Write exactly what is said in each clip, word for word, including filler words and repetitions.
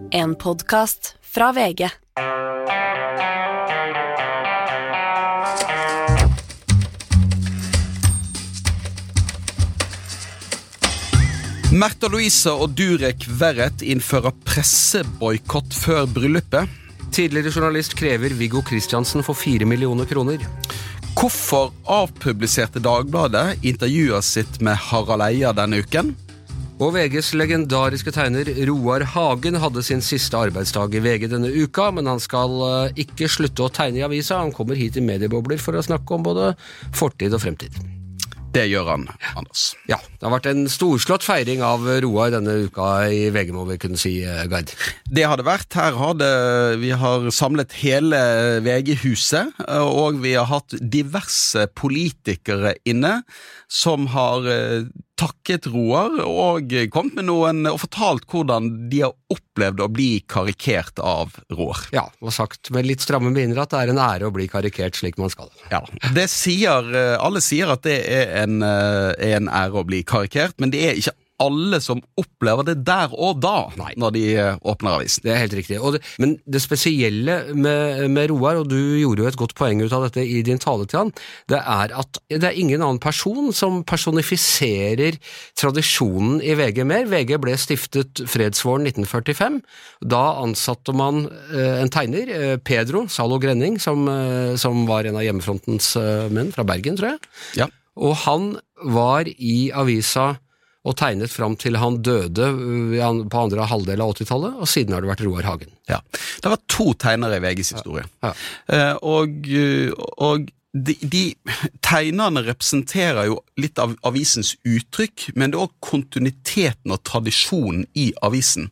En podcast fra V G. Märtha Louise og Durek Verrett innfører presseboykott før bryllupet. Tidligere journalist krever Viggo Kristiansen for fire millioner kroner. Hvorfor avpubliserte Dagbladet intervjuet sitt med Harald Eia denne uken? Og V G's legendariske tegner Roar Hagen hadde sin siste arbeidsdag i V G denne uka, men han skal ikke slutte å tegne i avisa. Han kommer hit i mediebobler for å snakke om både fortid og fremtid. Det gjør han, Anders. Ja, det har vært en storslått feiring av Roar denne uka i V G, må vi kunne si, Gard. Det har det vært. Her har det, vi har samlet hele V G-huset, og vi har hatt diverse politikere inne som har takket Roar og kommet med noen og fortalt hvordan de har opplevd å bli karikert av Roar. Ja, og sagt med litt stramme minner at det er en ære å bli karikert slik man skal. Ja, det sier, alle sier at det er en, er en ære å bli karikert, men det er ikke alle som opplever det der og da. Nei. Når de åpner avisen. Det er helt riktig. Og det, men det spesielle med, med Roar, og du gjorde jo et godt poeng ut av dette i din tale til han, det er at det er ingen annen person som personifiserer tradisjonen i V G mer. V G ble stiftet fredsvåren nitten førtifem. Da ansatte man eh, en tegner, eh, Pedro Salo Grenning, som, eh, som var en av hjemmefrontens eh, menn fra Bergen, tror jeg. Ja. Og han var i avisa og tegnet fram til han døde på andre halvdel av åttitallet, og siden har det vært Roar Hagen. Ja, det var to tegnere i V G's historie. Ja. Ja. Og, og de, de tegnerne representerer jo litt av avisens uttrykk, men det er også kontinuiteten og tradisjonen i avisen.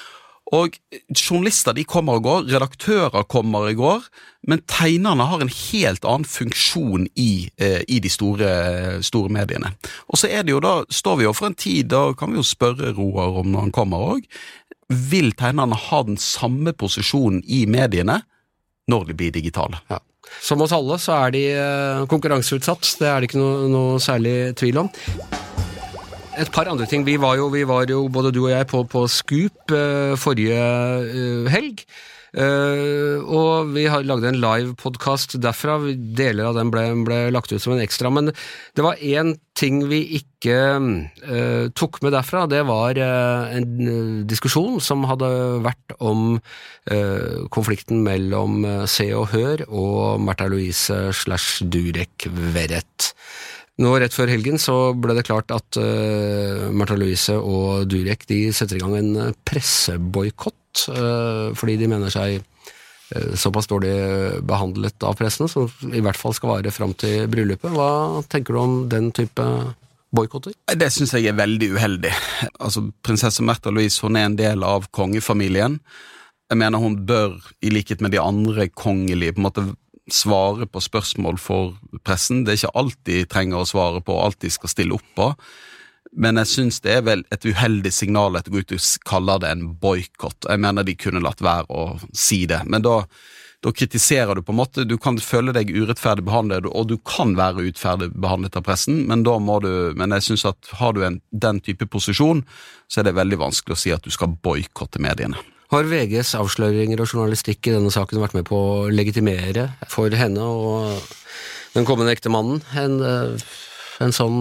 Og journalister, de kommer og går, redaktører kommer og går, men tegnerne har en helt annen funksjon i, eh, i de store, store mediene. Og så er det jo da, står vi jo for en tid, da kan vi jo spørre Roar om når han kommer også, vil tegnerne ha den samme posisjonen i mediene når de blir digitale? Ja. Som oss alle så er de konkurranseutsatt, det er det ikke noe, noe særlig tvil om. Et par andre ting. Vi var jo, vi var jo både du og jeg på, på Scoop eh, forrige eh, helg, eh, og vi har laget en live-podcast derfra. Deler av den ble, ble lagt ut som en ekstra, men det var en ting vi ikke eh, tok med derfra. Det var eh, en eh, diskusjon som hadde vært om eh, konflikten mellom Se og Hør og Märtha Louise slash Durek Verrett. Nå rett før helgen så ble det klart at uh, Märtha Louise og Durek de setter i gang en presseboykott uh, fordi de mener seg uh, såpass dårlig behandlet av pressen, som i hvert fall skal vare frem til bryllupet. Hva tenker du om den type boykotter? Det synes jeg er veldig uheldig. Altså, prinsesse Märtha Louise, hun er en del av kongefamilien. Jeg mener hun bør, i likhet med de andre kongelige, på en måte svare på spørsmål for pressen. Det er ikke alt de trenger å svare på, alt de skal stille opp på. Men jeg synes det er vel et uheldig signal at du går ut og kaller det en boykott. Jeg mener de kunne latt være å si det. Men da, da kritiserer du på en måte, du kan føle deg urettferdig behandlet, og du kan være urettferdig behandlet av pressen, men da må du, men jeg synes at har du en, den type posisjon, så er det veldig vanskelig å si at du skal boykotte mediene. Har V G's avsløringer og journalistikk i denne saken vært med på å legitimere for henne og den kommende ektemannen en, en sånn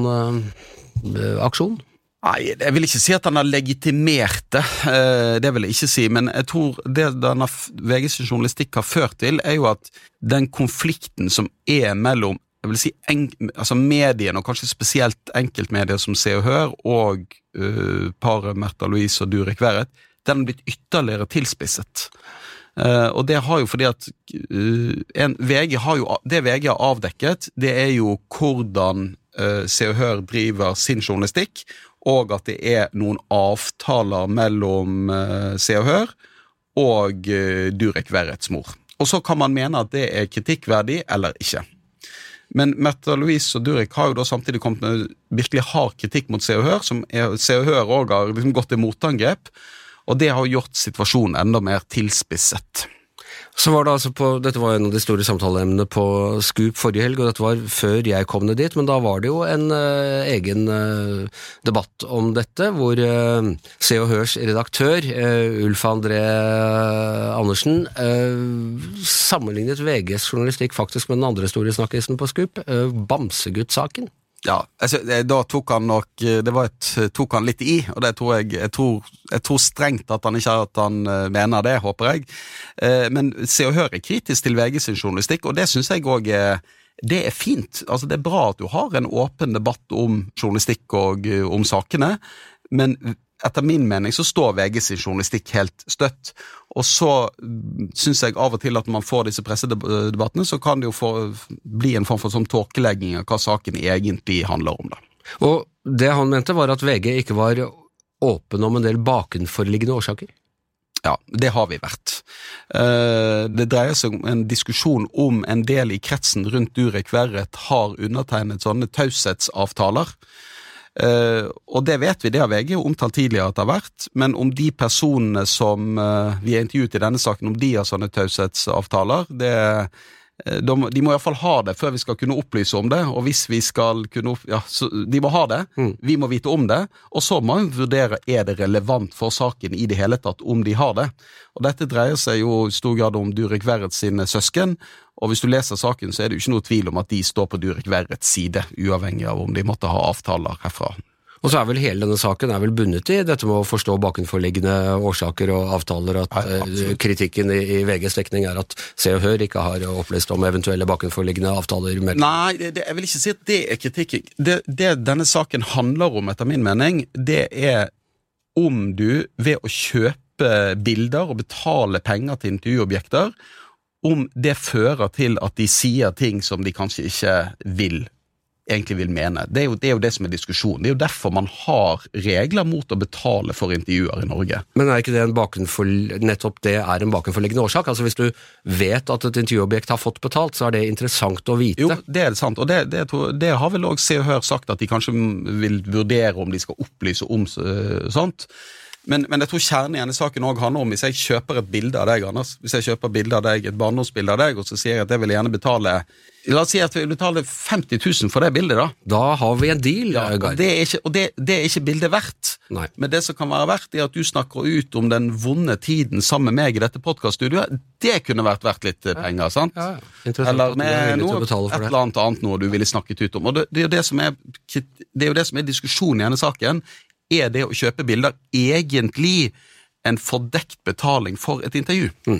uh, aksjon? Nei, jeg vil ikke si at han har legitimert det, det vil jeg ikke si, men jeg tror det denne V G's journalistikk har ført til er jo at den konflikten som er mellom, jeg vil si, en, altså mediene, og kanskje spesielt enkeltmedier som Se og Hør, og uh, paret Märtha Louise og Durek Verrett, den har blitt ytterligere tilspisset. Uh, og det har jo fordi at uh, en, V G har jo, det V G har avdekket, det er jo hvordan uh, Se og Hør driver sin journalistikk, og at det er noen avtaler mellom uh, Se og Hør og uh, Durek Verretts mor. Og så kan man mene at det er kritikkverdig eller ikke. Men Märtha Louise og Durek har jo da samtidig kommet med virkelig hard kritikk mot Se og Hør, som er, Se og Hør også har liksom gått til motangrep, og det har gjort situasjonen enda mer tilspisset. Så var det altså på, dette var en av de store samtaleemnene på Scoop forrige helg, og dette var før jeg kom ned dit, men da var det jo en uh, egen uh, debatt om dette, hvor uh, Se og Hørs redaktør, uh, Ulf André Andersen, uh, sammenlignet V G's journalistikk faktisk med den andre store snakkisen på Scoop, uh, Bamsegutt-saken. Ja, altså, da tok han nok, det var et, tok han litt i, og det tror jeg, jeg tror, jeg tror strengt at han ikke at han mener det, håper jeg. Men Se og Hør er kritisk til V G sin journalistikk, og det synes jeg også er, det er fint. Altså, det er bra at du har en åpen debatt om journalistikk og om sakene, men etter min mening så står V G sin journalistikk helt støtt, og så synes jeg av og til at når man får disse pressedebattene, så kan det jo få, bli en form for sånn tåkelegging av hva saken egentlig handler om da. Og det han mente var at V G ikke var åpen om en del bakenforliggende årsaker. Ja, det har vi vært. Det dreier seg om en diskusjon om en del i kretsen rundt Durek Verrett har undertegnet sånne taushetsavtaler. Uh, og det vet vi, det har V G omtalt tidligere at det har vært, men om de personene som uh, vi har intervjuet i denne saken, om de har sånne taushetsavtaler, det, uh, de, de må i hvert fall ha det før vi skal kunne opplyse om det, og hvis vi skal kunne opp, ja, så de må ha det, mm. vi må vite om det, og så må vi vurdere, er det relevant for saken i det hele tatt om de har det. Og dette dreier seg jo i stor grad om Durek Verrett sine søsken, og hvis du leser saken, så er det jo ikke noe tvil om at de står på Durek Verretts side, uavhengig av om de måtte ha avtaler herfra. Og så er vel hele denne saken er vel bundet i dette med å forstå bakenforliggende årsaker og avtaler, at ja, kritikken i, i V G's dekning er at Se og Hør ikke har opplest om eventuelle bakenforliggende avtaler. Med... Nei, det, det, jeg vil ikke si at det er kritikken. Det, det denne saken handler om, etter min mening, det er om du ved å kjøpe bilder og betale penger til intervjuobjekter, om det fører til at de sier ting som de kanskje ikke vil, egentlig vil mene. Det er jo det, er jo det som er diskusjonen. Det er jo derfor man har regler mot å betale for intervjuer i Norge. Men er ikke det en bakenfor, nettopp det er en bakenforliggende årsak? Altså hvis du vet at et intervjuobjekt har fått betalt, så er det interessant å vite. Jo, det er sant, og det, det, det har vel også Se og Hør sagt at de kanskje vil vurdere om de skal opplyse om sånt. Men, men jeg tror kjernen i denne saken også handler om, hvis jeg kjøper et bilde av deg, Anders, hvis jeg kjøper et bilde av deg, et barndomsbilde av deg, og så sier jeg at jeg vil gjerne betale, la oss si at jeg vil betale femti tusen for det bildet da. Da har vi en deal, ja, og det er ikke, og det, det er ikke bildet verdt. Nei. Men det som kan være verdt er at du snakker ut om den vonde tiden sammen med meg i dette podcaststudioet. Det kunne vært verdt litt penger, sant? Ja, ja. Eller med noe, et eller annet annet noe du ville snakket ut om. Og det, det, er jo det, som er, det er jo det som er diskusjonen i denne saken. Er det å kjøpe bilder egentlig en fordekt betaling for et intervju? Mm.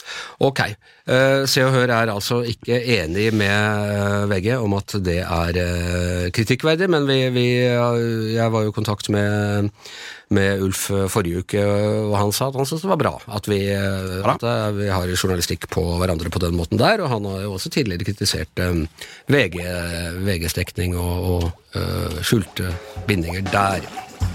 Ok, uh, Se og Hør er altså ikke enig med V G om at det er uh, kritikkverdig, men vi, vi, uh, jeg var jo i kontakt med, med Ulf forrige uke, og han sa at han synes det var bra at vi, uh, at, uh, vi har journalistikk på hverandre på den måten der, og han har jo også tidligere kritisert um, V G, V G's dekning og, og uh, skjulte bindinger der.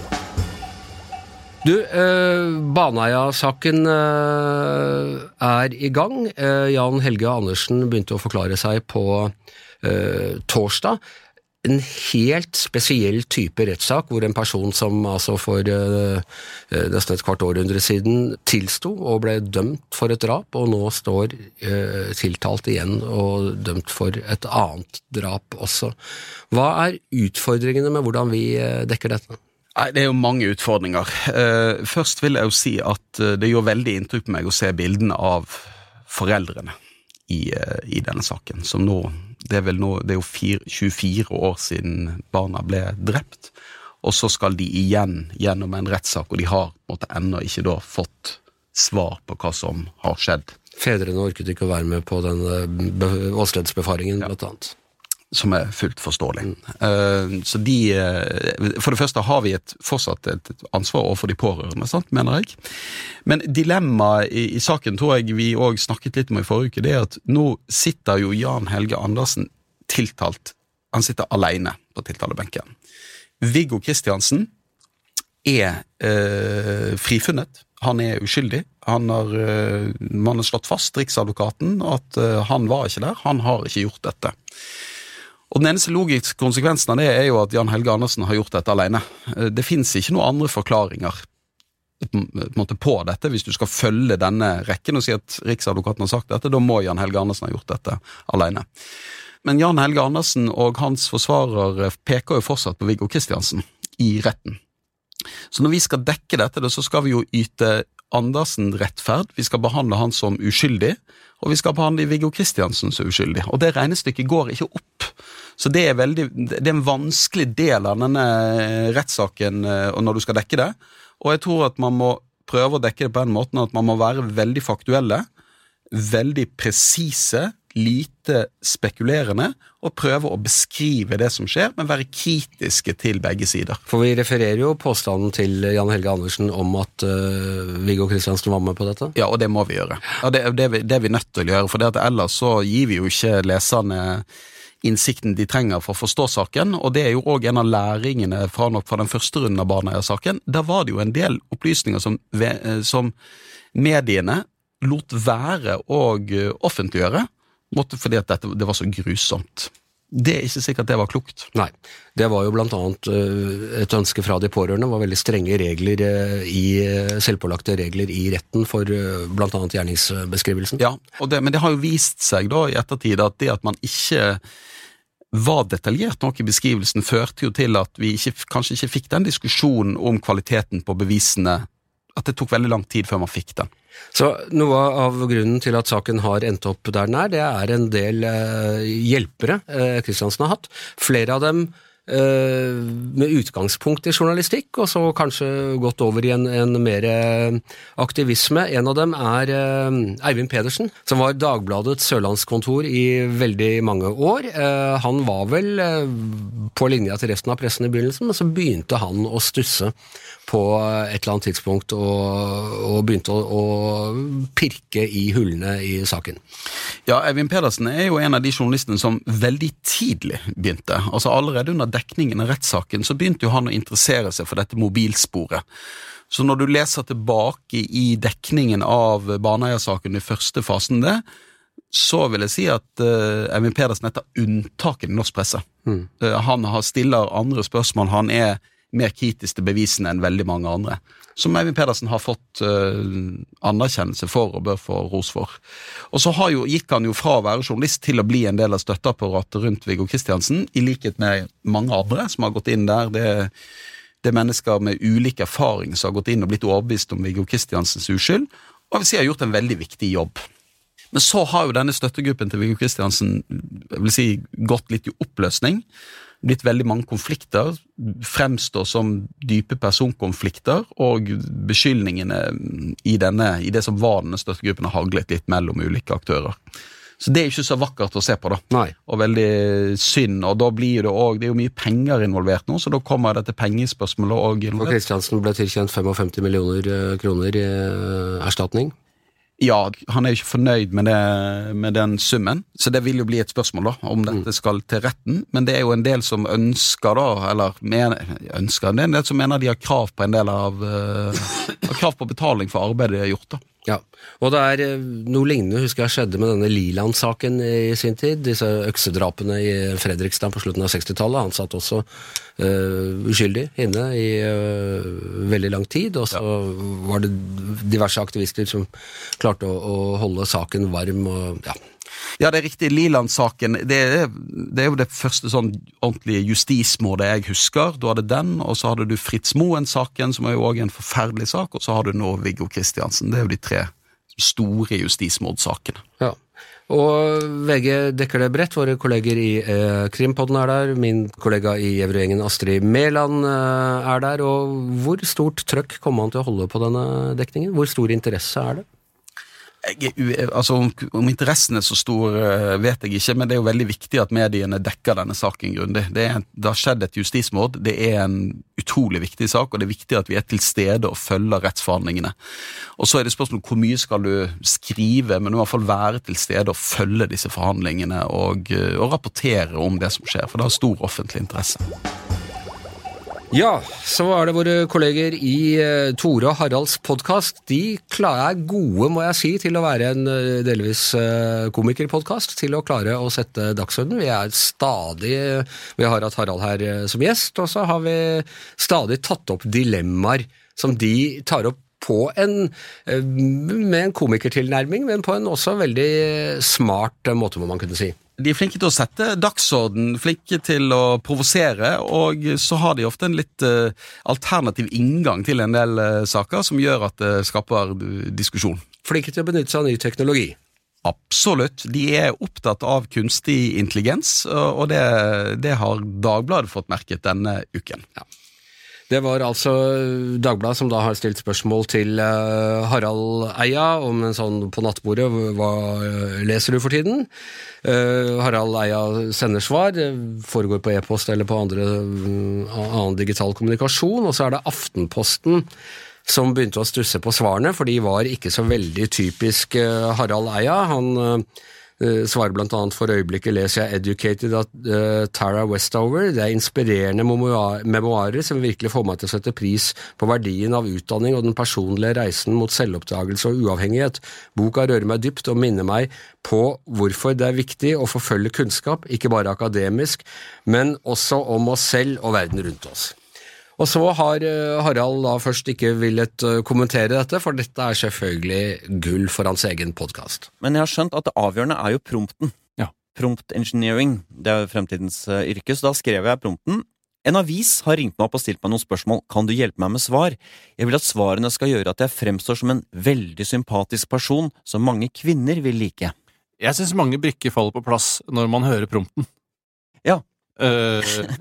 Du, eh, Baneheia-saken eh, er i gang. Eh, Jan Helge Andersen begynte å forklare seg på eh, torsdag. En helt spesiell type rettssak, hvor en person som altså for eh, nesten et kvart århundre siden tilsto og ble dømt for et drap, og nå står eh, tiltalt igjen og dømt for et annet drap også. Hva er utfordringene med hvordan vi eh, dekker dette? Nei, det er jo mange utfordringer. Uh, først vil jeg jo si at uh, det gjør veldig inntrykk på meg å se bildene av foreldrene i, uh, i denne saken, som nå, det er vel nå, det er jo fire, tjuefire år siden barna ble drept, og så skal de igjen gjennom en rettssak, og de har måtte, ennå ikke da fått svar på hva som har skjedd. Fedrene orket ikke å være med på den uh, åstedsbefaringen, ja. Blant annet. Som er fullt forståelig. Uh, så de, uh, for det første har vi et, fortsatt et ansvar overfor de pårørende, sant, mener jeg. Men dilemmaet i, i saken tror jeg vi også snakket litt om i forrige uke, det er at nå sitter jo Jan Helge Andersen tiltalt, han sitter alene på tiltalebenken. Viggo Kristiansen er uh, frifunnet, han er uskyldig, han har, uh, man har slått fast, Riksadvokaten, at uh, han var ikke der, han har ikke gjort dette. Og den eneste logiske konsekvensen av det er jo at Jan Helge Andersen har gjort dette alene. Det finnes ikke noen andre forklaringer på en måte på dette, hvis du skal følge denne rekken og si at Riksadvokaten har sagt dette, da må Jan Helge Andersen ha gjort dette alene. Men Jan Helge Andersen og hans forsvarer peker jo fortsatt på Viggo Kristiansen i retten. Så når vi skal dekke dette, så skal vi jo yte Andersen rettferd, vi skal behandle han som uskyldig, og vi skal behandle Viggo Kristiansen som uskyldig. Og det regnestykket går ikke opp. Så det er, veldig, det er en vanskelig del av denne rettssaken når du skal dekke det. Og jeg tror at man må prøve å dekke det på en måte at man må være veldig faktuelle, veldig presise, lite spekulerende, og prøve å beskrive det som skjer, men være kritiske til begge sider. For vi refererer jo påstanden til Jan Helge Andersen om at uh, Viggo Kristiansen var med på dette. Ja, og det må vi gjøre. Ja, det, det, det er vi nødt til å gjøre, for det at ellers så gir vi jo ikke leserne innsikten de trenger for å forstå saken, og det er jo også en av læringene fra, nok fra den første runden av Baneheia-saken. Der var det jo en del opplysninger som, som mediene lot være å offentliggjøre, måtte fordi at dette, det var så grusomt. Det er ikke sikkert det var klokt. Nei, det var jo blant annet et ønske fra de pårørende, var veldig strenge regler i, selvpålagte regler i retten for blant annet gjerningsbeskrivelsen. Ja, og det, men det har jo vist seg da i ettertid at det at man ikke var detaljert nok i beskrivelsen førte jo til at vi ikke, kanskje ikke fikk den diskusjonen om kvaliteten på bevisene, at det tok veldig lang tid før man fikk den. Så noe av grunnen til at saken har endt opp der den er, det er en del eh, hjelpere eh, Kristiansen har hatt. Flere av dem eh, med utgangspunkt i journalistikk, og så kanskje gått over i en, en mer aktivisme. En av dem er eh, Eivind Pedersen, som var Dagbladets Sørlandskontor i veldig mange år. Eh, han var vel eh, på linja til resten av pressen i begynnelsen, men så begynte han å stusse på et eller annet tidspunkt og, og begynte å, å pirke i hullene i saken. Ja, Eivind Pedersen er jo en av de journalistene som veldig tidlig begynte. Altså allerede under dekningen av rettssaken så begynte jo han å interessere seg for dette mobilsporet. Så når du leser tilbake i dekningen av Baneheia-saken i første fasen det, så vil jeg si at uh, Eivind Pedersen er et unntaken i norsk presse. Mm. Uh, han har stiller andre spørsmål, han er mer kritisk til bevisene enn veldig mange andre, som Eivind Pedersen har fått uh, anerkjennelse for og bør få ros for. Og så har jo, gikk han jo fra å være journalist til å bli en del av støtteapparatet rundt Viggo Kristiansen, i likhet med mange andre som har gått inn der. Det, det er mennesker med ulike erfaring som har gått inn og blitt overbevist om Viggo Kristiansens uskyld, og jeg vil si har gjort en veldig viktig jobb. Men så har jo denne støttegruppen til Viggo Kristiansen, jeg vil si, gått litt i oppløsning, blitt veldig mange konflikter, fremstår som dype personkonflikter, og beskyldningene i, denne, i det som var denne støttegruppen har haglet litt mellom ulike aktører. Så det er ikke så vakkert å se på da. Nei. Og veldig synd, og da blir det også, det er jo mye penger involvert nå, så da kommer dette pengespørsmålet også involvert. Og Kristiansen ble tilkjent femtifem millioner kroner i erstatning. Ja, han er jo ikke fornøyd med, det, med den summen, så det vil jo bli et spørsmål da, om dette skal til retten, men det er jo en del som ønsker da, eller mener, ønsker, det er en del som mener de har krav på en del av, uh, har krav på betaling for arbeidet de har gjort da. Ja, og det er noe lignende, husker jeg, skjedde med denne Liland-saken i sin tid, disse øksedrapene i Fredrikstad på slutten av sekstitallet. Han satt også uh, uskyldig inne i uh, veldig lang tid, og så ja. Var det diverse aktivister som klarte å, å holde saken varm, og ja. Ja, det er riktig. Liland-saken, det er, det er jo det første sånn ordentlige justismordet jeg husker. Du hadde den, og så hadde du Fritz Moen-saken, som er jo også en forferdelig sak, og så har du nå Viggo Kristiansen. Det er jo de tre store justismordsakene. Ja, og V G dekker det bredt. Våre kolleger i eh, Krimpodden er der, min kollega i Evrøyengen Astrid Mæland eh, er der, og hvor stort trøkk kommer han til å holde på denne dekningen? Hvor stor interesse er det? Jeg, altså om, om interessen er så stor vet jeg ikke, men det er jo veldig viktig at mediene dekker denne saken grundig. Det, er, det har skjedd et justismord, det er en utrolig viktig sak, og det er viktig at vi er til stede og følger rettsforhandlingene. Og så er det spørsmål hvor mye skal du skrive, men i hvert fall være til stede og følge disse forhandlingene og, og rapportere om det som skjer, for det har stor offentlig interesse. Ja, så er det våre kolleger i uh, Tore og Haralds podcast. De er gode, må jeg si, til å være en uh, delvis uh, komikerpodcast, til å klare å sette dagsorden. Vi er stadig, vi har hatt Harald her uh, som gjest, og så har vi stadig tatt opp dilemmaer som de tar opp på en, med en komikertilnærming, men på en også veldig smart måte, må man kunne si. De er flinke til å sette dagsorden, flinke til å provosere, og så har de ofte en litt uh, alternativ inngang til en del uh, saker som gjør at det skaper uh, diskusjon. Flinke til å benytte seg av ny teknologi. Absolutt. De er opptatt av kunstig intelligens, og det, det har Dagbladet fått merket denne uken. Ja. Det var altså Dagbladet som da har stilt spørsmål til uh, Harald Eia om en sånn på nattbordet, hva leser du for tiden? Uh, Harald Eia sender svar, foregår på e-post eller på andre, uh, annen digital kommunikasjon, og så er det Aftenposten som begynte å stusse på svarene, for de var ikke så veldig typisk uh, Harald Eia. Han uh, svarer blant annet for øyeblikket leser jeg Educated av uh, Tara Westover. Det er inspirerende memoar memoarer som virkelig får meg til å sette pris på verdien av utdanning og den personlige reisen mot selvoppdagelse og uavhengighet. Boka rører meg dypt og minner meg på hvorfor det er viktig å forfølge kunnskap, ikke bare akademisk, men også om oss selv og verden rundt oss. Og så har Harald da først ikke villet kommentere dette, for dette er selvfølgelig gull for hans egen podcast. Men jeg har skjønt at det avgjørende er jo prompten. Ja. Prompt engineering, det er jo fremtidens uh, yrke, så da skrev jeg prompten. En avis har ringt meg opp og stilt meg noen spørsmål. Kan du hjelpe meg med svar? Jeg vil at svarene skal gjøre at jeg fremstår som en veldig sympatisk person som mange kvinner vil like. Jeg synes mange brikker faller på plass når man hører prompten. Ja. Uh...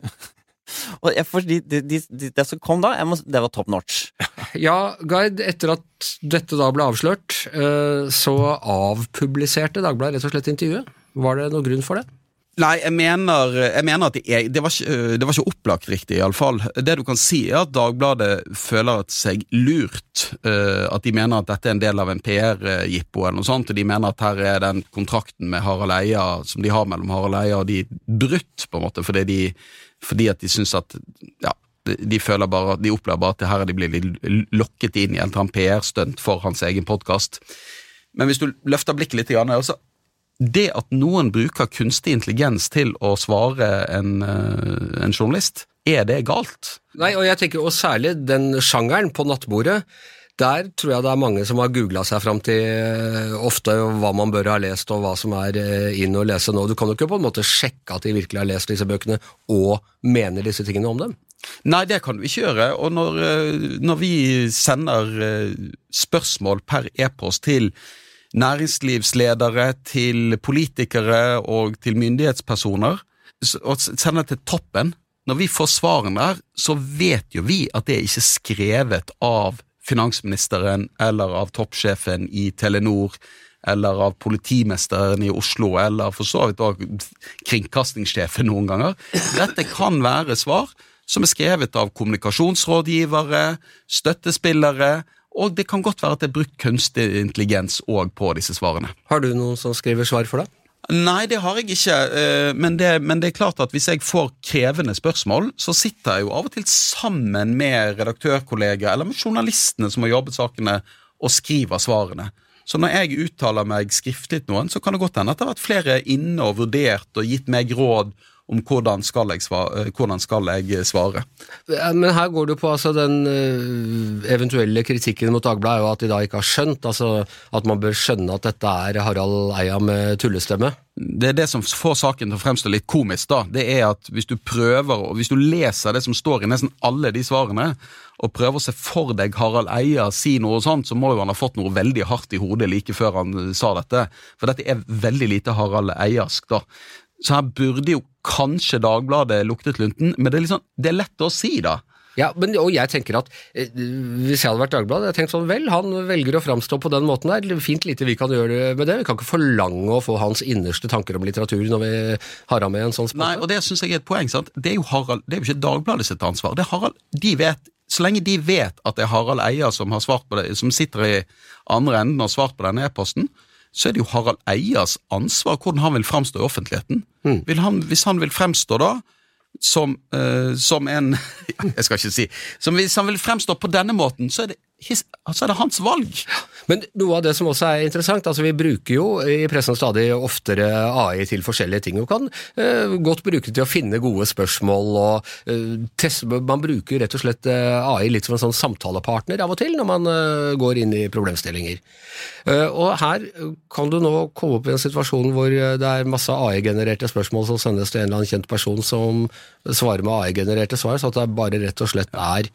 Og jeg, fordi det, det, det, det som kom da, jeg må, det var top notch. Ja, Gard, etter at dette da ble avslørt, så avpubliserte Dagbladet rett og slett intervjuet. Var det noen grunn for det? Nei, jeg mener, jeg mener at det, er, det, var ikke, det var ikke opplagt riktig i alle fall. Det du kan si er at Dagbladet føler seg lurt, at de mener at dette er en del av en P R-jippo eller noe sånt, og de mener at her er den kontrakten med Harald Eia, som de har mellom Harald Eia og de brutt på en måte, fordi de fordi at de synes at ja, de føler bare, de opplever bare at det her er de blir lokket inn i en P R-stunt for hans egen podcast. Men hvis du løfter blikket litt igjen, altså, det at noen bruker kunstig intelligens til å svare en, en journalist, er det galt? Nei, og jeg tenker også særlig den sjangeren på nattbordet, der tror jeg det er mange som har googlet seg frem til ofte hva man bør ha lest og hva som er inn å lese nå. Du kan jo ikke på en måte sjekke at de virkelig har lest disse bøkene og mener disse tingene om dem. Nei, det kan vi ikke gjøre, og når, når vi sender spørsmål per e-post til næringslivsledere, til politikere og til myndighetspersoner, og sender til toppen, når vi får svarene der, så vet jo vi at det er ikke skrevet av finansministeren, eller av toppsjefen i Telenor, eller av politimesteren i Oslo, eller for så vidt også kringkastingssjefen noen ganger. Dette kan være svar som er skrevet av kommunikasjonsrådgivere, støttespillere, og det kan godt være at det er brukt kunstig intelligens også på disse svarene. Har du noen som skriver svar for deg? Nei, det har jeg ikke, men det, men det er klart at hvis jeg får krevende spørsmål, så sitter jeg jo av og til sammen med redaktørkolleger, eller med journalistene som har jobbet sakene, og skriver svarene. Så når jeg uttaler meg skriftlig noen, så kan det godt hende at det har vært flere inne og vurdert og gitt meg råd om hvordan skal jeg svare. Hvordan skal jeg svare. Men her går det på altså, den eventuelle kritikken mot Dagbladet er jo at de da ikke har skjønt, altså at man bør skjønne at dette er Harald Eia med tullestemme. Det er det som får saken til å fremstå litt komisk da, det er at hvis du prøver, og hvis du leser det som står i nesten alle de svarene, og prøver å se for deg Harald Eia si noe sånt, så må jo han ha fått noe veldig hardt i hodet like før han sa dette, for dette er veldig lite Harald Eiask da. Så her burde jo kanskje Dagbladet luktet lunten, men det er, liksom, det er lett å si da. Ja, men, og jeg tenker at eh, hvis jeg hadde vært Dagbladet, jeg tenkte sånn, vel, han velger å fremstå på den måten der, fint lite vi kan gjøre med det, vi kan ikke forlange å få hans innerste tanker om litteratur når vi har med en sånn spalte. Nei, og det synes jeg er et poeng, sant? Det er jo Harald, det er jo ikke Dagbladet sitt ansvar, det er Harald, de vet, så lenge de vet at det er Harald Eia som har svart på det, som sitter i andre enden og har svart på denne e-posten, så er det jo Harald Eias ansvar hvordan han vil fremstå i offentligheten. Mm. Vil han, hvis han vil fremstå da, som, uh, som en, jeg skal ikke si, som hvis han vil fremstå på denne måten, så er det, his, altså er det hans valg. Men noe av det som også er interessant, altså vi bruker jo i pressen stadig oftere A I til forskjellige ting, og kan eh, godt bruke til å finne gode spørsmål, og eh, test, man bruker rett og slett eh, A I litt som en sånn samtalepartner av og til, når man eh, går inn i problemstillinger. Eh, og her kan du nå komme opp i en situasjon hvor det er masse A I-genererte spørsmål som sendes til en eller annen kjent person som svarer med A I-genererte svar, så at det bare rett og slett er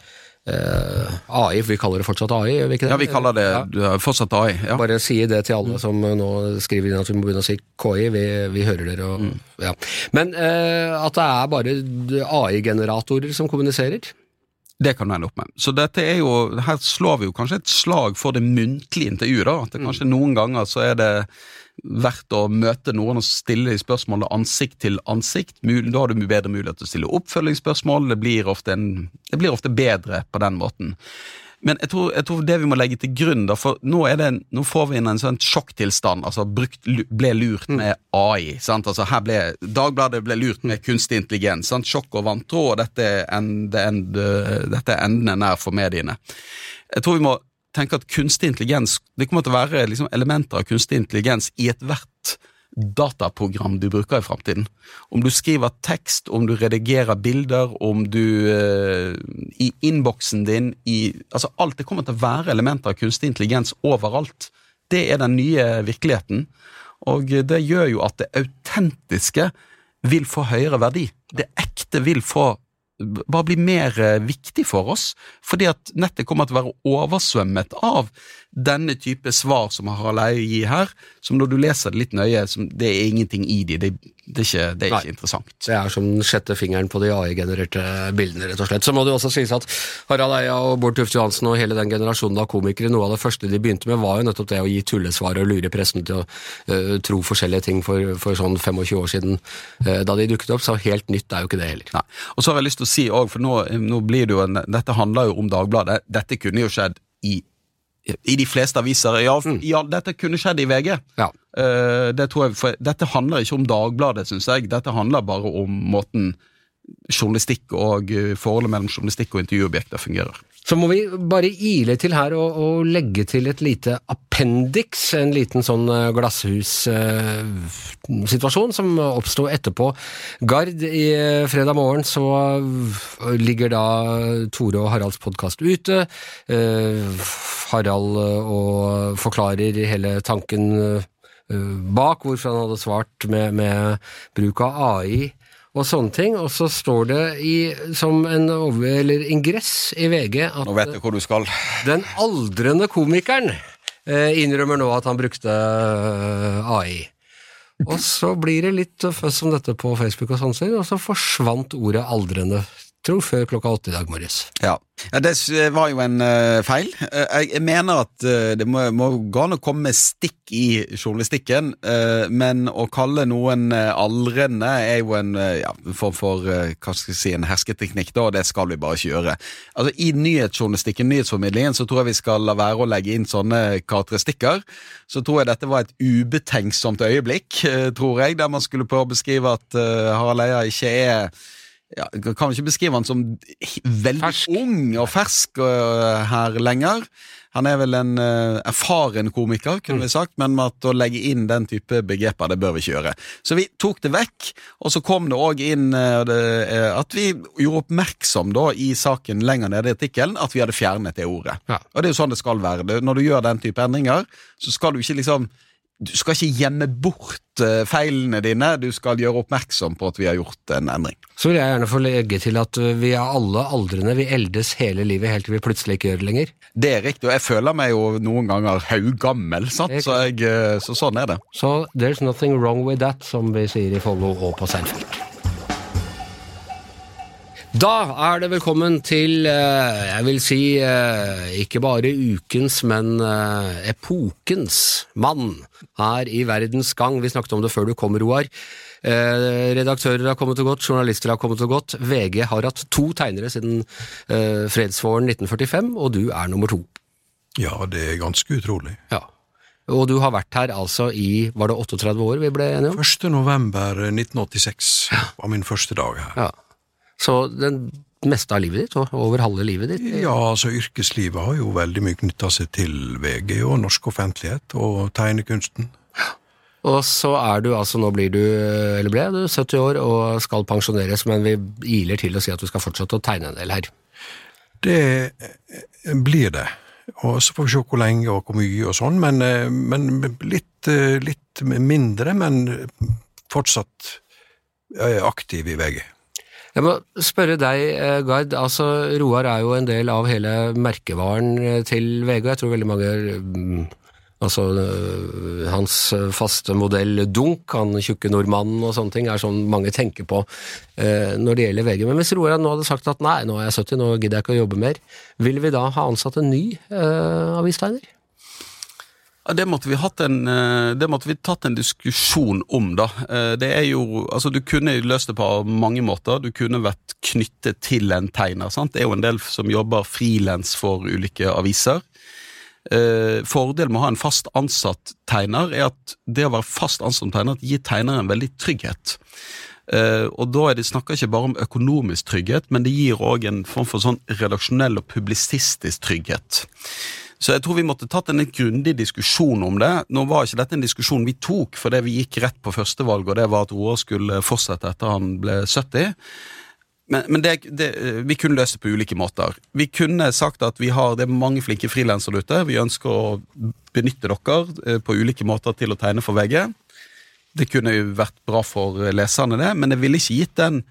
Uh, A I, vi kaller det fortsatt A I, vi ikke det? Ja, vi kaller det ja. fortsatt A I. Ja. Bare si det til alle som nå skriver inn at vi må begynne å si K I, vi, vi hører dere. Og, mm. ja. Men uh, at det er bare A I-generatorer som kommuniserer? Det kan du ende opp med. Så dette er jo, her slår vi jo kanskje et slag for det muntlige intervjuet da, at det kanskje mm. noen ganger så er det verdt å møte noen og stille spørsmål ansikt til ansikt. Da har du bedre mulighet til å stille oppfølgingsspørsmål. Det blir ofte, en, det blir ofte bedre på den måten. Men jeg tror, jeg tror det vi må legge til grunn da, for nå, er det, nå får vi inn en sånn sjokktilstand, altså brukt, ble lurt med A I, sant? Altså her ble, Dagbladet ble lurt med kunstig intelligens, sant? Sjokk og vantro, og dette er, ende, ende, dette er endene nær for mediene. Jeg tror vi må tenke at kunstig intelligens, det kommer til å være liksom, elementer av kunstig intelligens i et hvert dataprogram du bruker i fremtiden. Om du skriver tekst, om du redigerer bilder, om du uh, i innboksen din, i, altså alt det kommer til å være elementer av kunstig intelligens overalt. Det er den nye virkeligheten, og det gjør jo at det autentiske vil få høyere verdi. Det ekte vil få bare bli mer viktig for oss, fordi at nettet kommer til å være oversvømmet av denne type svar som Harald Eia gir her, som når du leser det litt nøye, som, det er ingenting i de, det, det er ikke, det er ikke interessant. Det er som den sjette fingeren på de A I-genererte bildene, rett og slett. Så må det også sies at Harald Eia og Bård Tufte Johansen og hele den generasjonen av komikere, noe av det første de begynte med var jo nettopp det å gi tullesvar og lure pressen til å uh, tro forskjellige ting for, for sånn tjuefem år siden, uh, da de dukket opp, så helt nytt er jo ikke det heller. Nei. Og så har jeg lyst til å si også, for nå, nå blir det jo en, dette handler jo om Dagbladet, dette kunne jo skjedd i i de fleste aviser, ja, ja, dette kunne skjedd i V G. Ja. Uh, det tror jeg, for dette handler ikke om Dagbladet, synes jeg. Dette handler bare om måten journalistikk og forholdet mellom journalistikk og intervjuobjekter fungerer. Så må vi bare ile til her og, og legge til et lite appendix, en liten sånn glasshus-situasjon uh, som oppstod etterpå. Gard i uh, fredag morgen så uh, ligger da Tore og Haralds podcast ute. Uh, Harald uh, og forklarer hele tanken uh, bak, hvorfor han hadde svart med, med bruk av A I og sånne ting, og så står det i, som en over, eller ingress i V G at nå vet du hvor du skal. Den aldrende komikeren eh, innrømmer nå at han brukte eh, A I. Og så blir det litt føss om dette på Facebook og sånn, og så forsvant ordet aldrende, tror før klokka åtte i dag morges. Ja, ja det var jo en uh, feil. Uh, jeg, jeg mener at uh, det må, må gå an å komme med stikk i journalistikken, uh, men å kalle noen uh, aldrende er jo en uh, ja, form for uh, hva skal jeg si, en hersketeknikk da, og det skal vi bare ikke gjøre. Altså i nyhetsjournalistikken, nyhetsformidlingen, så tror jeg vi skal la være å legge inn sånne karakteristikker. Så tror jeg dette var et ubetenksomt øyeblikk, uh, tror jeg, der man skulle prøve å beskrive at uh, Harald Eia ikke er ja, kan ikke beskrive han som veldig fersk. Ung og fersk uh, her lenger. Han er vel en uh, erfaren komiker, kunne mm. vi sagt, men med at å legge inn den type begreper, det bør vi ikke gjøre. Så vi tok det vekk, og så kom det også inn uh, det, uh, at vi gjorde oppmerksom da, i saken lenger nede i artikkelen, at vi hadde fjernet det ordet. Ja. Og det er jo sånn det skal være. Det, når du gjør den type endringer, så skal du ikke liksom du skal ikke gjemme bort feilene dine, du skal gjøre oppmerksom på at vi har gjort en endring. Så vil jeg gjerne få legge til at vi er alle aldrende, vi eldes hele livet helt til vi plutselig ikke gjør det lenger. Det er riktig, og jeg føler meg jo noen ganger haugammel, sant? Så, jeg, så sånn er det. Så there's nothing wrong with that, som vi sier i Follo og på Seinfeld. Da er det velkommen til, jeg vil si, ikke bare ukens, men epokens mann her i verdens gang. Vi snakket om det før du kom, Roar. Redaktører har kommet og gått, journalister har kommet og gått. V G har hatt to tegnere siden fredsvåren nitten førtifem, og du er nummer to. Ja, det er ganske utrolig. Ja. Og du har vært her altså i, var det otteogtredve år vi ble enige om? første november nitten åttiseks var min første dag her. Ja. Så den meste av livet ditt, og over halve livet ditt. Ja, altså yrkeslivet har jo veldig mye knyttet seg til V G og norsk offentlighet og tegnekunsten. Og så er du altså, nå blir du, eller ble du sytti år og skal pensjoneres, men vi iler til å si at du skal fortsette å tegne en del her. Det blir det. Og så får vi se hvor lenge og hvor mye og sånn, men, men litt, litt mindre, men fortsatt aktiv i V G. Jeg må spørre deg, Gard, altså Roar er jo en del av hele merkevaren til V G, og jeg tror veldig mange... Altså, øh, hans faste modell Dunk, han tjukke nordmannen og sånne ting, er sånn mange tenker på øh, når det gjelder V G. Men hvis Roar nå hadde sagt at nei, nå er jeg sytti, nå gidder jeg ikke å jobbe mer, vil vi da ha ansatt en ny øh, avistegner? Ja, det måtte vi hatt en, det måtte vi tatt en diskusjon om da. Det er jo, altså du kunne løst det på mange måter, du kunne vært knyttet til en tegner, sant? Det er jo en del som jobber freelance for ulike aviser. Uh, fordelen med å ha en fast ansatt tegner er at det å være fast ansatt tegner gir tegneren veldig trygghet. Uh, og da er det snakker ikke bare om økonomisk trygghet, men det gir også en form for sånn redaksjonell og publisistisk trygghet. Så jeg tror vi måtte tatt en grundig diskusjon om det. Nå var ikke dette en diskusjon vi tok, for det vi gikk rett på første valg, og det var at Roar skulle fortsette etter han ble sytti. Men, men det, det, vi kunne løse på ulike måter. Vi kunne sagt at vi har det er mange flinke frilansere ute. Vi ønsker å benytte dere på ulike måter til å tegne for V G. Det kunne jo vært bra for leserne det, men det ville ikke gitt den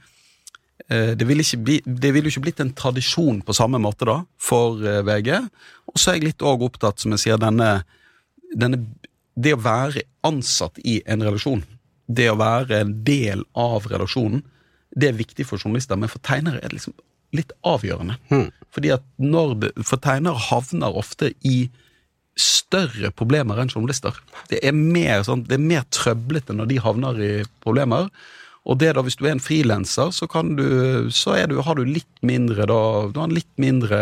det ville ikke, bli, det ville ikke blitt en tradisjon på samme måte da, for V G. Og så er jeg litt også opptatt, som jeg sier, denne, denne, det å være ansatt i en redaksjon, det å være en del av redaksjonen, det er viktig for journalister, men for tegnere er det liksom litt avgjørende. Hmm. Fordi at når det, for tegnere havner ofte i større problemer enn journalister. Det er mer, sånn, det er mer trøblete når de havner i problemer, og det da, hvis du er en freelancer, så kan du, så er du, har du litt mindre da, du har en litt mindre,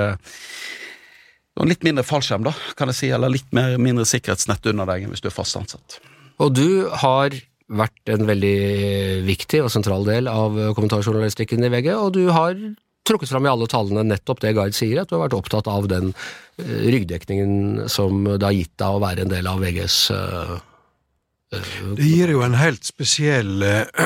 du har en litt mindre fallskjerm da, kan jeg si, eller litt mer, mindre sikkerhetsnett under deg enn hvis du er fast ansatt. Og du har vært en veldig viktig og sentral del av kommentarjournalistikken i V G, og du har trukket fram i alle talene nettopp det Gard sier, at du har vært opptatt av den uh, ryggdekningen som det har gitt deg å være en del av V G's uh, uh, Det gir jo en helt spesiell uh,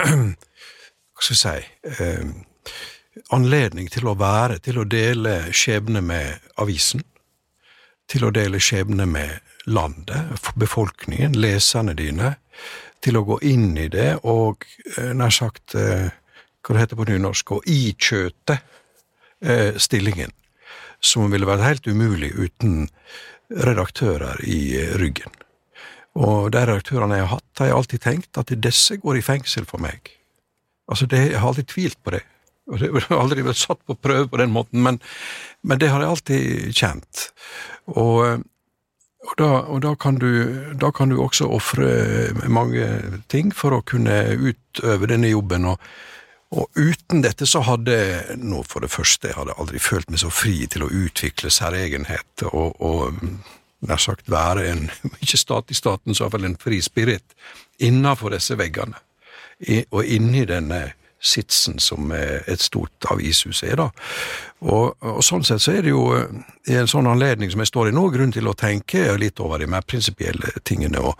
hva skal jeg si uh, anledning til å være, til å dele skjebne med avisen, til å dele skjebne med landet, befolkningen, leserne dine, til å gå inn i det, og nær sagt, hva det heter på nynorsk, å ikjøte stillingen, som ville vært helt umulig uten redaktører i ryggen. Og de redaktørene jeg har hatt, har jeg alltid tenkt at disse går i fengsel for meg. Altså, det, jeg har alltid tvilt på det. Og det har aldri vært satt på prøve på den måten, men, men det har jeg alltid kjent. Og Og da, og da, kan du, da kan du også offre mange ting for å kunne utøve denne jobben, og, og uten dette så hadde, nå for det første, jeg hadde aldri følt meg så fri til å utvikle særegenhet, og, og nær sagt være en, ikke stat i staten, så i hvert fall en fri spirit, innenfor disse veggene, I, og inni denne sitsen som et stort avishus er da. Og, og sånn sett så er det jo i en sånn anledning som jeg står i nå, grunn til å tenke litt over de mer prinsipielle tingene. Og,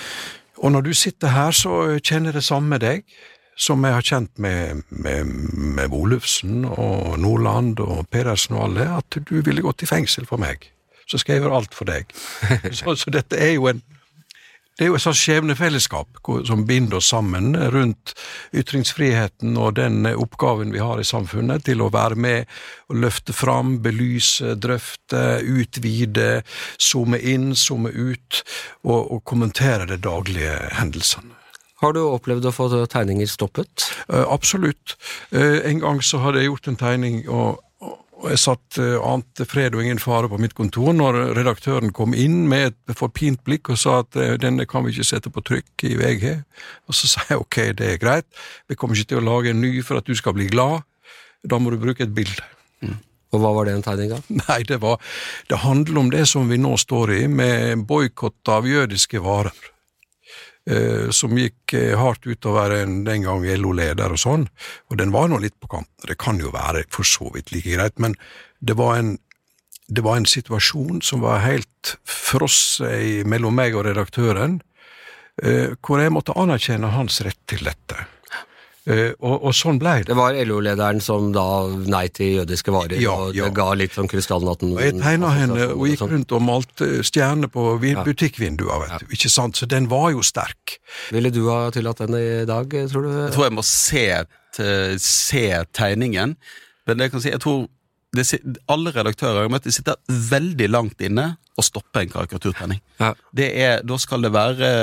og når du sitter her, så kjenner det samme deg, som jeg har kjent med, med, med Wolufsen og Nordland og Pedersen og alle, at du ville gått i fengsel for meg. Så skal jeg gjøre alt for deg. så, så dette er jo en Det er jo et sånt skjebnefellesskap som binder oss sammen rundt ytringsfriheten og den oppgaven vi har i samfunnet til å være med og løfte fram, belyse, drøfte, utvide, zoome inn, zoome ut og, og kommentere de daglige hendelsene. Har du opplevd å få tegninger stoppet? Uh, absolutt. Uh, en gang så hadde jeg gjort en tegning og Og jeg satt uh, ante fred og ingen fare på mitt kontor når redaktøren kom inn med et forpint blikk og sa at uh, denne kan vi ikke sette på trykk i V G. Og så sa jeg ok, det er greit. Vi kommer ikke til å lage en ny for at du skal bli glad. Da må du bruke et bilde. Mm. Og hva var det en tegning da? Nei, det var, det handler om det som vi nå står i med boykott av jødiske varer. eh, som gikk eh, hardt utover en den gang L O-leder og sånn, og den var nå litt på kanten, det kan jo være for så vidt like greit, men det var en, det var en situasjon som var helt frosse mellom meg og redaktøren, eh, hvor jeg måtte anerkjenne hans rett til dette. Uh, og, og sånn ble det. Det var L O-lederen som da nei til jødiske varer, ja, og det ja. ga litt sånn krystallnatten. Og jeg tegnet henne og gikk rundt og malte stjerner på vin- ja. butikkvinduer, vet ja. du. Ikke sant? Så den var jo sterk. Ville du ha tillatt den i dag, tror du? Jeg tror jeg må se, se tegningen, men det jeg kan si, jeg tror det, alle redaktører jeg møter sitter veldig langt inne og stopper en karikaturtegning. Ja. Det er, da skal det være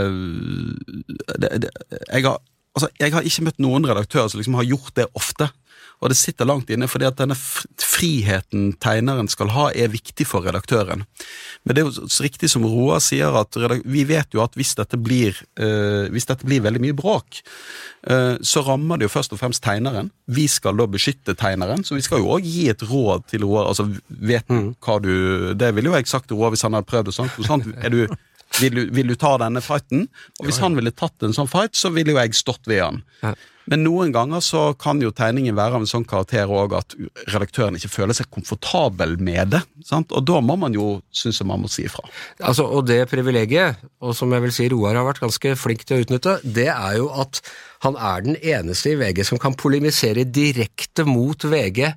det, det, jeg har Altså, jeg har ikke møtt noen redaktører som liksom har gjort det ofte, og det sitter langt inne, fordi at denne friheten tegneren skal ha er viktig for redaktøren. Men det er jo så riktig som Roar sier, at vi vet jo at hvis dette blir, uh, hvis dette blir veldig mye bråk, uh, så rammer det jo først og fremst tegneren. Vi skal da beskytte tegneren, så vi skal jo også gi et råd til Roar, altså vet mm. hva du, det ville jo jeg sagt til Roar hvis han hadde prøvd og sånt, sånn, er du Vil du, vil du ta denne fighten? Og hvis ja, ja. han ville tatt en sånn fight, så ville jo jeg stått ved han. Ja. Men noen ganger så kan jo tegningen være av en sånn karakter også at redaktøren ikke føler seg komfortabel med det, sant? Og da må man jo synes man må si ifra. Altså, og det privilegiet, og som jeg vil si Roar har vært ganske flink til å utnytte, det er jo at han er den eneste i V G som kan polemisere direkte mot V G.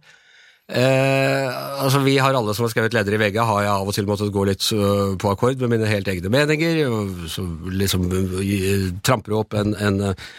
Eh, altså vi har alle som har skrevet leder i V G, har jeg av og til måttet gå litt uh, på akkord med mine helt egne meninger, og så liksom uh, tramper opp en, en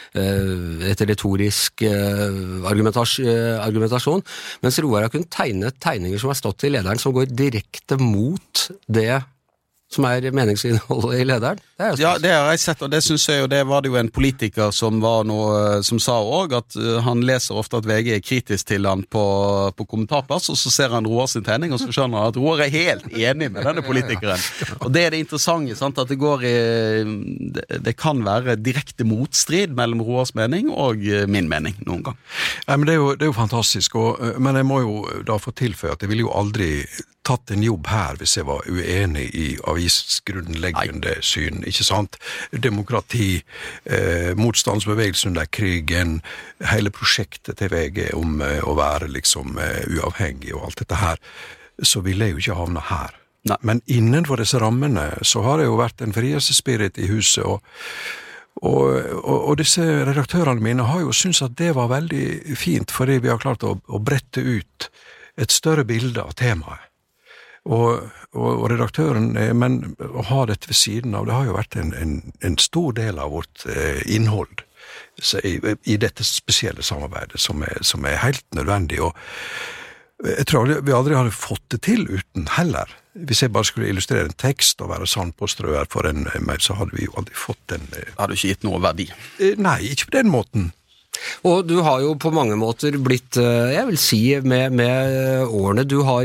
uh, et retorisk uh, argumentas uh, argumentasjon, mens Roar har kunnet tegne tegninger som har stått i lederen som går direkte mot det som er meningsinnholdet i lederen. Det er ja, det har jeg sett, og det synes jeg jo, det var det jo en politiker som var noe, som sa også, at uh, han leser ofte at V G er kritisk til han på, på kommentarplass, og så ser han Roar sin tegning, og så skjønner han at Roar er helt enig med denne politikeren. Og det er det interessante, sant, at det går i, det, det kan være direkte motstrid mellom Roars mening og uh, min mening noen gang. Ja, men det er jo, det er jo fantastisk, og, men jeg må jo da få tilføye at jeg vil jo aldri tatt en jobb her hvis jeg var uenig i avisens grunnleggende syn, ikke sant? Demokrati, eh, motstandsbevegelse under krigen, hele prosjektet til V G om eh, å være liksom eh, uavhengig og alt dette her, så ville jeg jo ikke havne her. Nei. Men innenfor disse rammene så har det jo vært en frihetspirit i huset, og Og, og, og disse redaktørene mine har jo syntes at det var veldig fint, fordi vi har klart å, å brette ut et større bilde av temaet. Og, og, og redaktøren, men å ha dette ved siden av, det har jo vært en, en, en stor del av vårt eh, innhold i, i dette spesielle samarbeidet, som er, som er helt nødvendig. Og jeg tror vi aldri hadde fått det til uten heller. Hvis jeg bare skulle illustrere en tekst og være sandpåstrøer for en meg, så hadde vi jo aldri fått den. Eh, hadde du ikke gitt noe verdi? Eh, nei, ikke på den måten. Og du har jo på mange måter blitt, jeg vil si, med, med årene, du har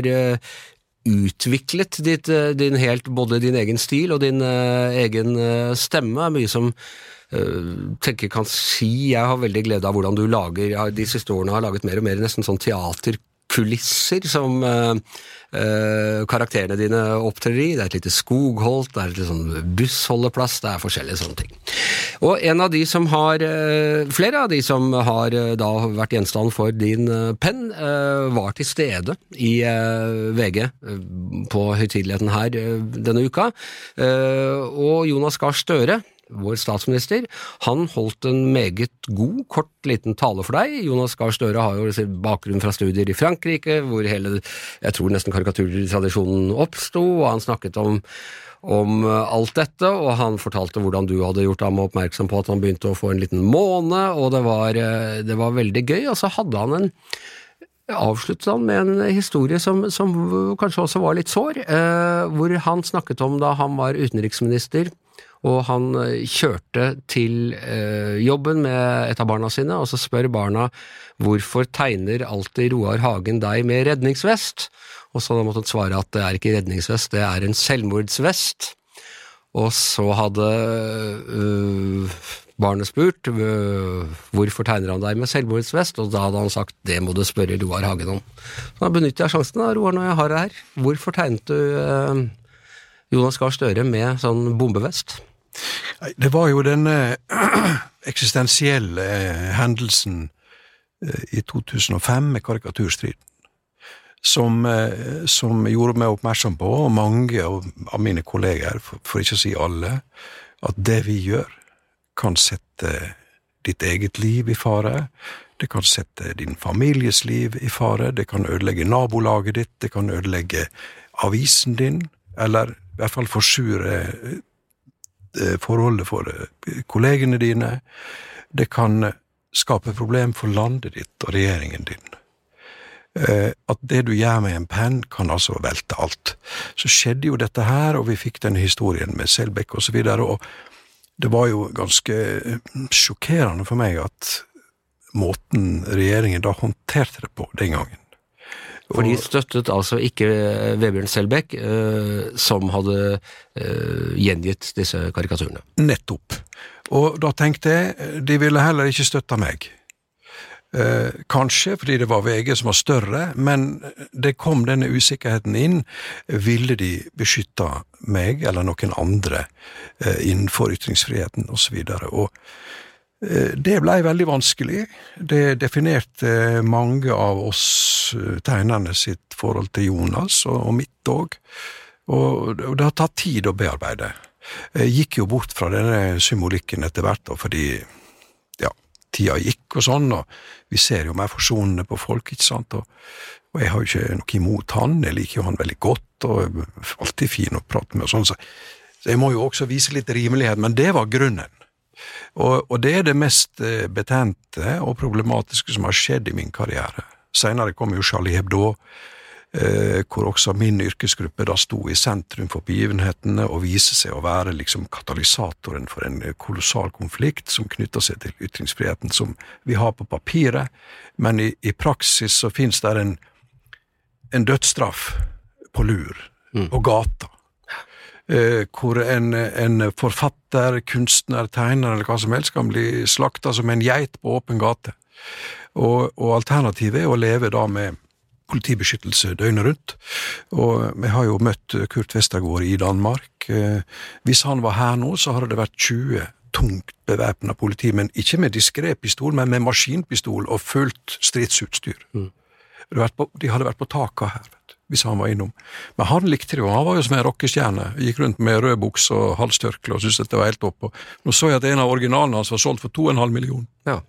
utviklet ditt, din helt, både din egen stil og din uh, egen uh, stemme, er mye som uh, tenker kan si, jeg har veldig glede av hvordan du lager, jeg, de siste årene har laget mer og mer nesten sånn teaterkulisser som uh, uh, karakterene dine opptrer i, det er et lite skogholt, det er et sånn bussholdeplass, det er forskjellige sånne ting. Og en av de som har, uh, flere av de som har uh, da vært gjenstand for din uh, penn, uh, var til stede i uh, V G uh, på høytideligheten her uh, denne uka, uh, og Jonas Gahr Støre, vår statsminister, han holdt en meget god, kort, liten tale for deg. Jonas Gahr Støre har jo bakgrunn fra studier i Frankrike, hvor hele, jeg tror nesten karikaturtradisjonen oppstod, og han snakket om om alt dette, og han fortalte hvordan du hadde gjort ham oppmerksom på at han begynte å få en liten måne, og det var, det var veldig gøy, og så hadde han en avsluttet han med en historie som, som kanskje også var litt sår, eh, hvor han snakket om da han var utenriksminister, og han kjørte til eh, jobben med et av barna sine, og så spør barna, hvorfor tegner alltid Roar Hagen deg med redningsvest? Og så hadde han måttet svare at det er ikke redningsvest, det er en selvmordsvest. Og så hadde øh, barnet spurt, øh, hvorfor tegner han deg med selvmordsvest? Og da hadde han sagt, det må du spørre Roar Hagen om. Så da benytter jeg sjansen da, Roar, når jeg har det her. Hvorfor tegnet du øh, Jonas Gahr Støre med sånn bombevest? Det var jo denne eksistensielle hendelsen i to tusen og fem med karikaturstriden, som, som gjorde meg oppmerksom på, og mange av mine kolleger, for, for ikke å si alle, at det vi gjør kan sette ditt eget liv i fare, det kan sette din families liv i fare, det kan ødelegge nabolaget ditt, det kan ødelegge avisen din, eller i hvert fall forsure forholdet for kollegene dine. Det kan skape problem for landet ditt og regjeringen din. At det du gjør med en penn kan altså velte alt. Så skjedde jo dette her, og vi fikk denne historien med Selbekk og så videre, og det var jo ganske sjokkerende for meg at måten regjeringen da håndterte det på den gangen. For de støttet altså ikke Vebjørn Selbekk, eh, som hadde eh, gjengitt disse karikaturene. Nettopp. Og da tenkte jeg, de ville heller ikke støtte meg. Eh, kanskje fordi det var V G som var større, men det kom denne usikkerheten inn. Ville de beskytte meg eller noen andre eh, innenfor ytringsfriheten og så videre. Og det ble veldig vanskelig. Det definerte mange av oss tegnerne sitt forhold til Jonas, og mitt også. Og det har tatt tid å bearbeide. Jeg gikk jo bort fra denne symbolikken etter hvert, fordi ja, tida gikk og sånn, og vi ser jo mer forsonende på folk, ikke sant? Og, og jeg har jo ikke noe imot han, jeg liker jo han veldig godt, og er alltid fin å prate med og sånn, så, så jeg må jo også vise litt rimelighet, men det var grunnen. Og, og det er det mest betente og problematiske som har skjedd i min karriere. Senere kom jo Charlie Hebdo, eh, hvor også min yrkesgruppe da stod i sentrum for begivenhetene og viste seg å være liksom katalysatoren for en kolossal konflikt som knytter seg til ytringsfriheten som vi har på papiret, men i, i praksis så finnes det en, en dødsstraff på lur mm. og gata. Eh, hvor en, en forfatter, kunstner, tegner eller hva som helst kan bli slakta som en geit på åpen gate. Og, og alternativet er å leve da med politibeskyttelse døgnet rundt. Og vi har jo møtt Kurt Vestergaard i Danmark. Eh, hvis han var her nå, så hadde det vært tjue tungt bevæpnet politi, men ikke med diskret pistol, men med maskinpistol og fullt stridsutstyr. Mm. De hadde vært på taket her, vet du, hvis han var innom. Men han likte det jo, han var jo som en rockestjerne, gikk rundt med rød buks og halstørkle og syntes at det var helt oppe. Nå så jeg at en av originalene hans var solgt for to og en halv million. Ja.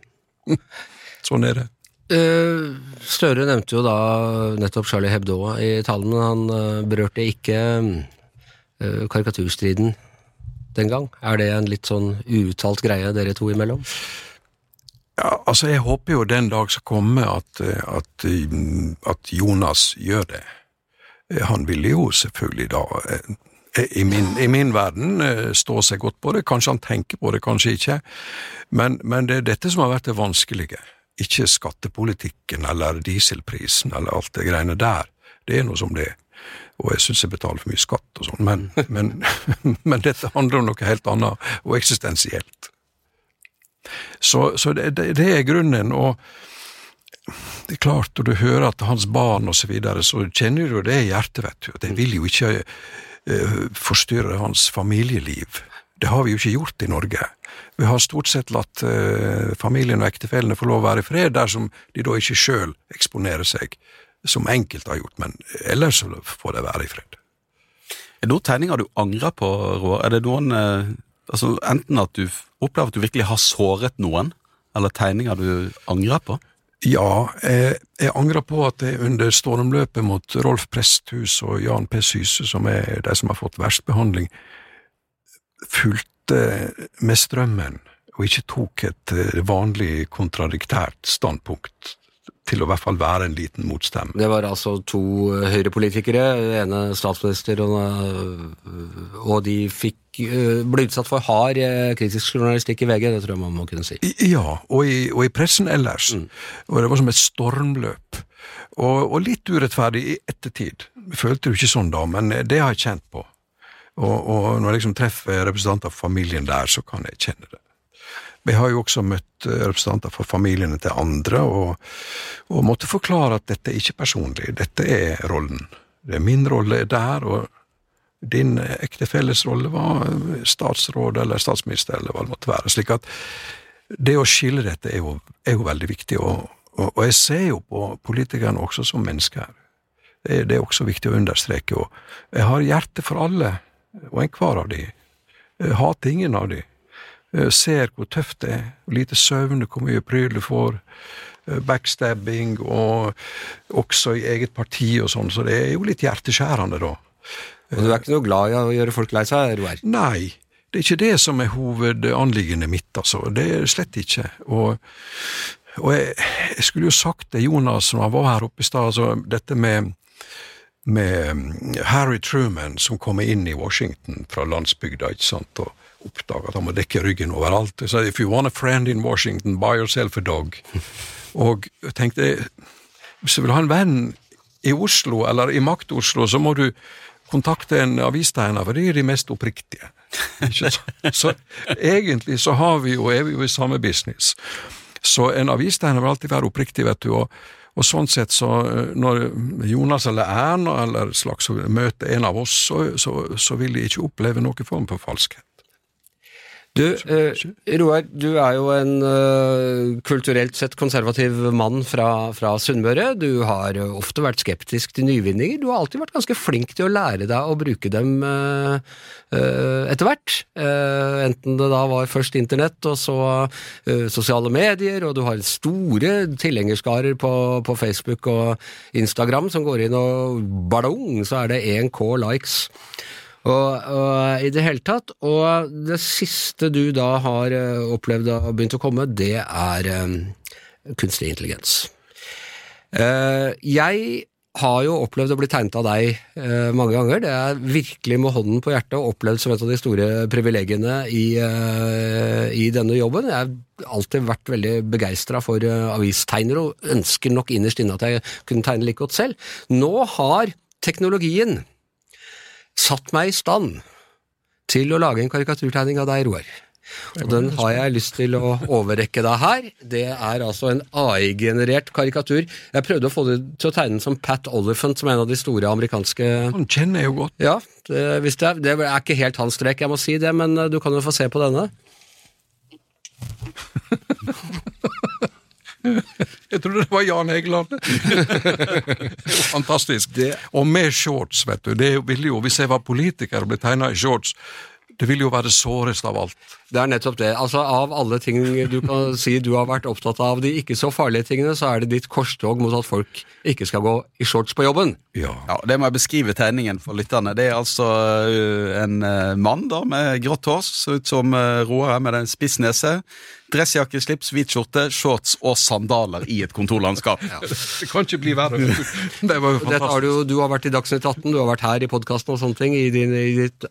Sånn er det. Uh, Støre nevnte jo da nettopp Charlie Hebdo i talen, han uh, berørte ikke uh, karikaturstriden den gang. Er det en litt sånn uuttalt greie dere to imellom? Ja, altså jeg håper jo den dag skal komme at, at, at Jonas gjør det. Han ville jo selvfølgelig da, i min, i min verden, stå seg godt på det. Kanskje han tenker på det, kanskje ikke. Men, men det er dette som har vært det vanskelige. Ikke skattepolitikken eller dieselprisen eller alt det greiene der. Det er noe som det er. Og jeg synes jeg betaler for mye skatt og sånn. Men, men, men dette handler om noe helt annet og eksistensielt. Så, så det, det, det er grunnen, og det er klart, når du hører at hans barn og så videre, så kjenner du det i hjertet, vet du. Det vil jo ikke uh, forstyrre hans familieliv. Det har vi jo ikke gjort i Norge. Vi har stort sett latt uh, familien og ektefellene få lov å være i fred, dersom de da ikke selv eksponerer seg, som enkelt har gjort, men ellers så får det være i fred. Er det noen tegninger du angrer på, Roar? Er det noen... Uh... Altså, enten at du opplever at du virkelig har såret noen, eller tegninger du angrer på? Ja, jeg, jeg angrer på at jeg under stormløpet mot Rolf Presthus og Jan P. Syse, som er de som har fått verstbehandling, fulgte med strømmen, og ikke tok et vanlig kontradiktært standpunkt til å i hvert fall være en liten motstemme. Det var altså to høyrepolitikere, ene statsminister, og, og de fikk, ble utsatt for hard kritisk journalistikk i V G, det tror jeg man må kunne si. Ja, og i, og i pressen ellers. Mm. Og det var som et stormløp. Og, og litt urettferdig i ettertid. Jeg følte jo ikke sånn da, men det har jeg kjent på. Og, og når jeg liksom treffer representanter for familien der, så kan jeg kjenne det. Vi har jo også møtt representanter for familiene til andre, og, og måtte forklare at dette er ikke personlig, dette er rollen. Det er min rolle der, og, din ektefelles rolle var statsråd eller statsminister eller hva det måtte være, slik at det å skille dette er jo, er jo veldig viktig, og, og, og jeg ser jo på politikerne også som mennesker. Det, det er også viktig å understreke, og jeg har hjerte for alle, og en hver av de. Jeg hater ingen av de. Jeg ser hvor tøft det er, hvor lite søvn, hvor mye pryl du får, backstabbing, og også i eget parti og sånn, så det er jo litt hjerteskjærende da. Og du er ikke noe glad i å gjøre folk lei seg, Roar? Nei, det er ikke det som er hovedanliggende mitt, altså. Det er slett ikke. Og, og jeg, jeg skulle jo sagt det, Jonas, når han var her oppe i stad, altså, dette med, med Harry Truman, som kommer inn i Washington fra landsbygda, ikke sant, og oppdager at han må dekke ryggen overalt. Så if you want a friend in Washington, buy yourself a dog. Og jeg tenkte, hvis du vil ha en venn i Oslo, eller i Makt Oslo, så må du kontakte en avistegner, for det er de mest oppriktige. Ikke så, så egentlig så har vi jo, er vi jo i samme business. Så en avistegner vil alltid være oppriktig, vet du, og, og sånn sett så når Jonas eller Erna eller slags møter en av oss, så, så, så vil de ikke oppleve noen form for falskhet. Du, eh, Roar, du er jo en uh, kulturelt sett konservativ mann fra, fra Sunnmøre. Du har ofte vært skeptisk til nyvinninger. Du har alltid vært ganske flink til å lære deg å bruke dem uh, uh, etter hvert. Uh, enten det da var først internett, og så uh, sosiale medier, og du har store tilhengerskarer på, på Facebook og Instagram som går inn og ballong, så er det én K likes. Og, og i det hele tatt, og det siste du da har opplevd og begynt å komme, det er um, kunstig intelligens. Uh, jeg har jo opplevd å bli tegnet av deg uh, mange ganger. Det er virkelig med hånden på hjertet og opplevd som et av de store privilegiene i, uh, i denne jobben. Jeg har alltid vært veldig begeistret for uh, avistegnere og ønsker nok innerst inne at jeg kunne tegne like godt selv. Nå har teknologien satt meg i stand til å lage en karikaturtegning av deg, Roar. Og den har jeg lyst til å overrekke deg her. Det er altså en A I-generert karikatur. Jeg prøvde å få det til å tegne som Pat Oliphant, som er en av de store amerikanske... Han kjenner jeg jo godt. Ja, det, hvis det, er, det er ikke helt hans strek, jeg må si det, men du kan jo få se på denne. Jeg trodde det var Jan Egeland. Fantastisk. Det. Og med shorts, vet du. Det ville jo, hvis jeg var politiker og ble tegnet i shorts, det ville jo være det såreste av alt. Det er nettopp det. Altså, av alle ting du kan si du har vært opptatt av, de ikke så farlige tingene, så er det ditt korstog mot at folk ikke skal gå i shorts på jobben. Ja. Ja, det må jeg beskrive tegningen for lytterne. Det er altså en mann da, med grått hår, så ut som Roar med en spiss nese, dressjakke, slips, hvit skjorte, shorts og sandaler i et kontorlandskap. Ja. Det kan ikke bli verre. Det var jo fantastisk. Dette har du, du har vært i Dagsnytt atten, du har vært her i podcasten og sånne ting, i, din, i ditt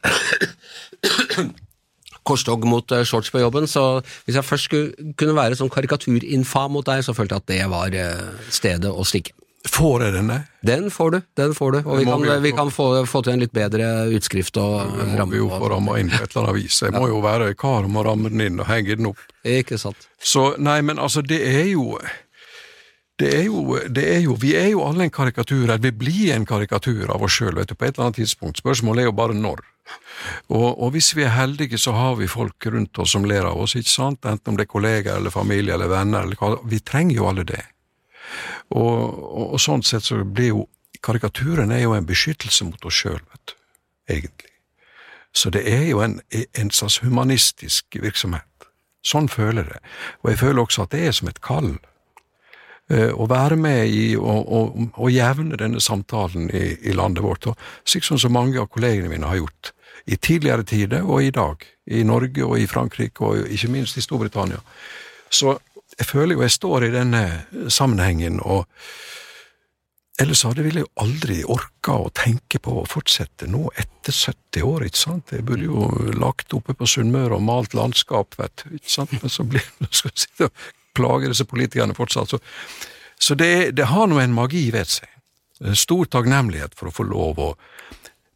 korstog mot shorts på jobben, så hvis jeg først skulle kunne være sånn karikaturinfam mot deg, så følte jeg at det var stedet å stikke. Får jeg denne? Den får du, den får du, og vi kan, vi, vi kan få, få til en litt bedre utskrift og ramme. Det må vi jo få ramme inn på et eller annet vis. Jeg må jo være kar om å ramme den inn og henge den opp. Ikke sant. Så, nei, men altså, det er jo, det er jo, det er jo, vi er jo alle en karikatur, vi blir en karikatur av oss selv, vet du, på et eller annet tidspunkt. Spørsmålet er jo bare når. Og, og hvis vi er heldige, så har vi folk rundt oss som ler av oss, ikke sant? Enten om det er kolleger eller familie eller venner, eller hva, vi trenger jo alle det. Og, og, og sånn sett så blir jo karikaturen er jo en beskyttelse mot oss selv, vet du, egentlig. Så det er jo en, en slags humanistisk virksomhet. Sånn føler jeg det. Og jeg føler også at det er som et kall. Uh, å være med i og, og, og jevne denne samtalen i, i landet vårt, og slik som så mange av kollegene mine har gjort i tidligere tider og i dag, i Norge og i Frankrike og ikke minst i Storbritannia. Så jeg føler jo jeg står i denne sammenhengen, og ellers hadde jeg jo aldri orka å tenke på å fortsette nå etter sytti år, ikke sant? Jeg burde jo lagt oppe på Sunnmøre og malt landskap, vet du, ikke sant? Men så blir det, skal jeg sitte og plage disse politikerne fortsatt. Så, så det, det har noe en magi ved seg. Stor takknemlighet for å få lov å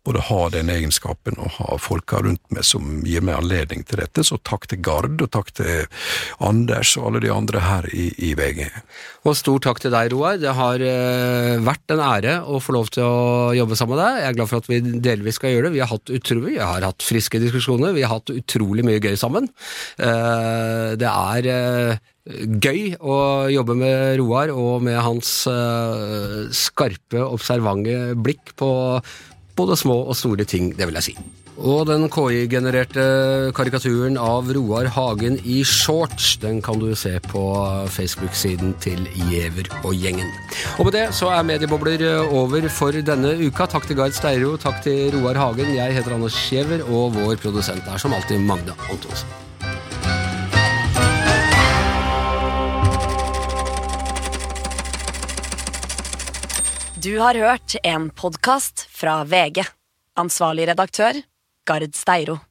både ha den egenskapen og ha folka rundt meg som gir meg anledning til dette, så takk til Gard og takk til Anders og alle de andre her i, i V G. Og stor takk til deg, Roar. Det har uh, vært en ære å få lov til å jobbe sammen med deg. Jeg er glad for at vi delvis skal gjøre det. Vi har hatt utrolig, jeg har hatt friske diskusjoner, vi har hatt utrolig mye gøy sammen. Uh, det er uh, gøy å jobbe med Roar og med hans uh, skarpe, observante blikk på både små og store ting, det vil jeg si. Og den K I-genererte karikaturen av Roar Hagen i shorts, den kan du se på Facebook-siden til Giæver og gjengen. Og med det så er Mediebobler over for denne uka. Takk til Gard Steiro, takk til Roar Hagen. Jeg heter Anders Giæver, og vår produsent er som alltid Magne Antonsen. Du har hørt en podcast fra V G. Ansvarlig redaktør, Gard Steiro.